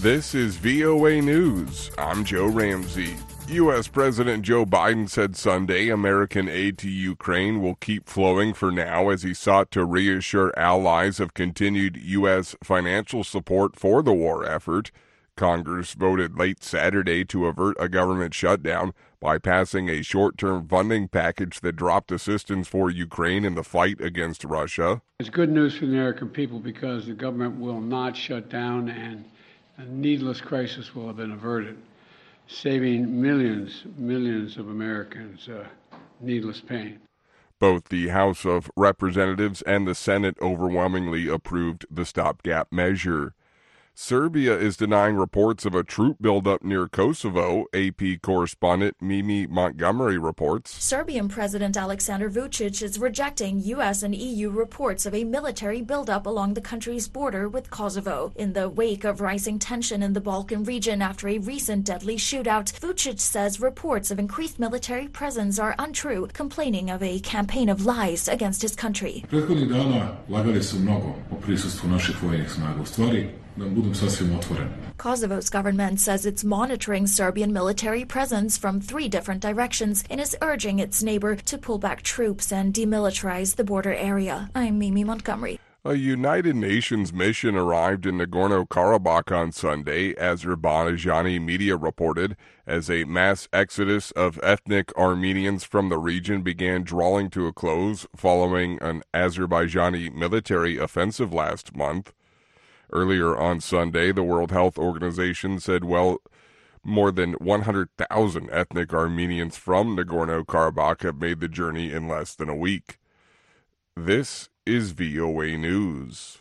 This is VOA News. I'm Joe Ramsey. U.S. President Joe Biden said Sunday American aid to Ukraine will keep flowing for now as he sought to reassure allies of continued U.S. financial support for the war effort. Congress voted late Saturday to avert a government shutdown by passing a short-term funding package that dropped assistance for Ukraine in the fight against Russia. It's good news for the American people because the government will not shut down and a needless crisis will have been averted, saving millions of Americans needless pain. Both the House of Representatives and the Senate overwhelmingly approved the stopgap measure. Serbia is denying reports of a troop buildup near Kosovo, AP correspondent Mimi Montgomery reports. Serbian President Aleksandar Vučić is rejecting U.S. and EU reports of a military buildup along the country's border with Kosovo. In the wake of rising tension in the Balkan region after a recent deadly shootout, Vučić says reports of increased military presence are untrue, complaining of a campaign of lies against his country. Prethodnih dana lagali su mnogo o prisustvu naših vojnih snaga. U stvari, da budem sasvim otvoren. Kosovo's government says it's monitoring Serbian military presence from 3 different directions and is urging its neighbor to pull back troops and demilitarize the border area. I'm Mimi Montgomery. A United Nations mission arrived in Nagorno-Karabakh on Sunday, Azerbaijani media reported, as a mass exodus of ethnic Armenians from the region began drawing to a close following an Azerbaijani military offensive last month. Earlier on Sunday, the World Health Organization said more than 100,000 ethnic Armenians from Nagorno-Karabakh have made the journey in less than a week. This is VOA News.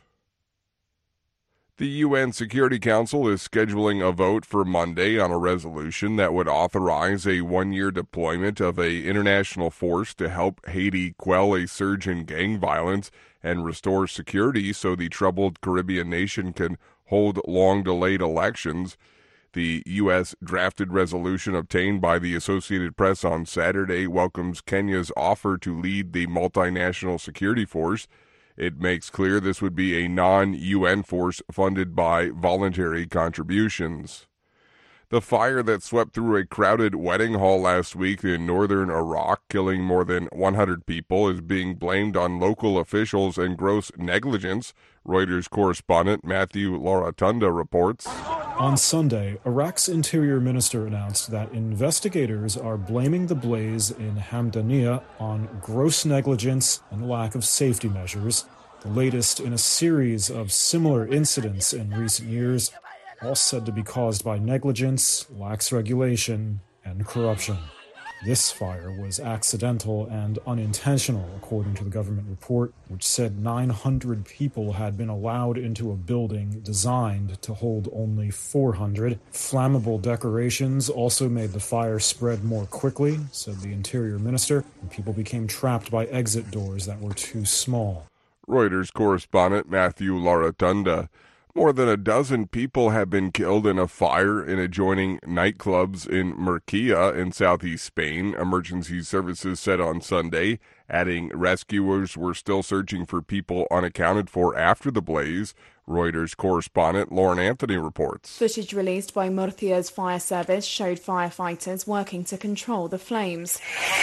The UN Security Council is scheduling a vote for Monday on a resolution that would authorize a 1-year deployment of an international force to help Haiti quell a surge in gang violence and restore security so the troubled Caribbean nation can hold long-delayed elections. The U.S. drafted resolution obtained by the Associated Press on Saturday welcomes Kenya's offer to lead the multinational security force. It makes clear this would be a non-UN force funded by voluntary contributions. The fire that swept through a crowded wedding hall last week in northern Iraq, killing more than 100 people, is being blamed on local officials and gross negligence, Reuters correspondent Matthew Laratunda reports. On Sunday, Iraq's interior minister announced that investigators are blaming the blaze in Hamdaniya on gross negligence and lack of safety measures, the latest in a series of similar incidents in recent years, all said to be caused by negligence, lax regulation, and corruption. This fire was accidental and unintentional, according to the government report, which said 900 people had been allowed into a building designed to hold only 400. Flammable decorations also made the fire spread more quickly, said the interior minister, and people became trapped by exit doors that were too small. Reuters correspondent Matthew Laratunda. More than a dozen people have been killed in a fire in adjoining nightclubs in Murcia in southeast Spain, emergency services said on Sunday, adding rescuers were still searching for people unaccounted for after the blaze. Reuters correspondent Lauren Anthony reports. Footage released by Murcia's fire service showed firefighters working to control the flames.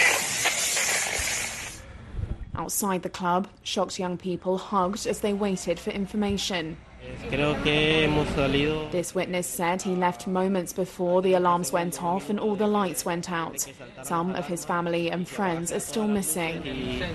Outside the club, shocked young people hugged as they waited for information. This witness said he left moments before the alarms went off and all the lights went out. Some of his family and friends are still missing.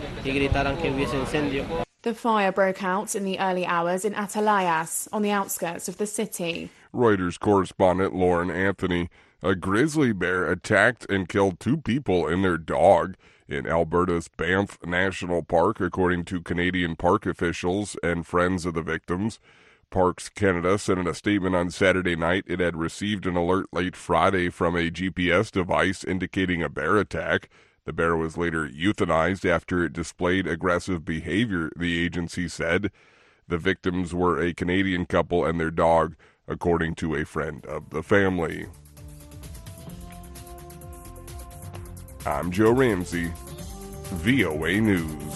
The fire broke out in the early hours in Atalayas, on the outskirts of the city. Reuters correspondent Lauren Anthony. A grizzly bear attacked and killed 2 people and their dog in Alberta's Banff National Park, according to Canadian park officials and friends of the victims. Parks Canada said in a statement on Saturday night it had received an alert late Friday from a GPS device indicating a bear attack. The bear was later euthanized after it displayed aggressive behavior, the agency said. The victims were a Canadian couple and their dog, according to a friend of the family. I'm Joe Ramsey, VOA News.